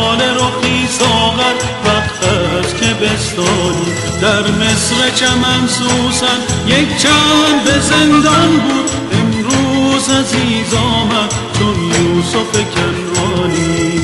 لاله رخی ساغر وقت است که بستانی. در مصر چمن سوسن یک چند به زندان بود، امروز عزیز آمد چون یوسف کنعانی.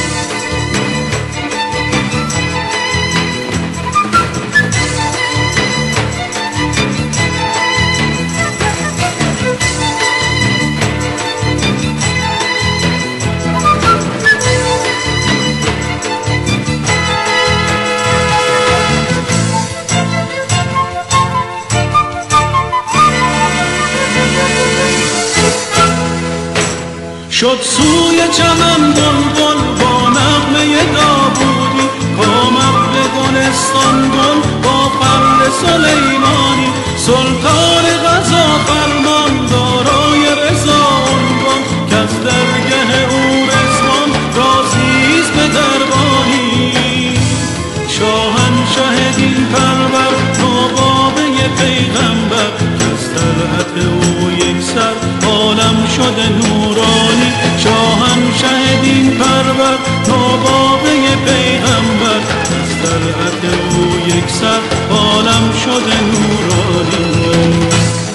شد سوی چمن بلبل با نغمه داوودی، کامد به گلستان گل با فر سلیمانی. سلطان قضا فرمان دارای رضا عنوان، کز درگه او رضوان راضیست به دربانی. شاهنشه دین پرور نابابه پیغمبر، کز طلعت او یک سر عالم شده نورانی. شاهنشه دین پرور نابابه پیغمبر، از طلعت او یک سر عالم شده نورانی.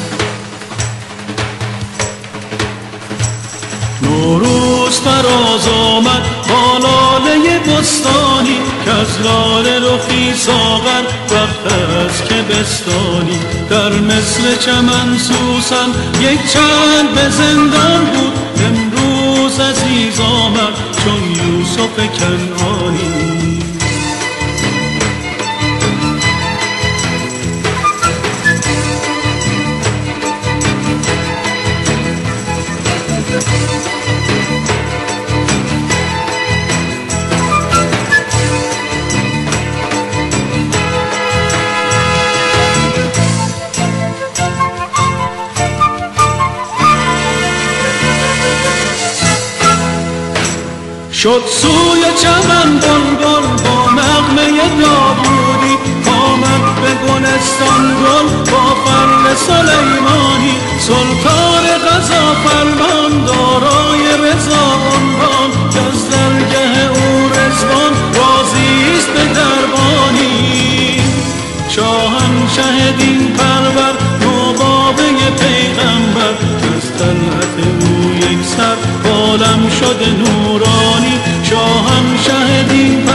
نوروز فراز آمد با لاله بستانی، کز لاله رخی ساغر وقت است که بستانی. در مصر چمن سوسن یک چند به زندان بود، امروز عزیز آمد چون یوسف کنعانی. شد سوی چمن بلبل با نغمه داوودی، آمد به گلستان گل با فر سلیمانی. سلطان قضا فرمان دارای رضا عنوان، کز درگه او رضوان راضیست به دربانی. شاهنشه دین پرور نابابه پیغمبر، از طلعت او یک سر عالم شده نورانی. شاهنشه دین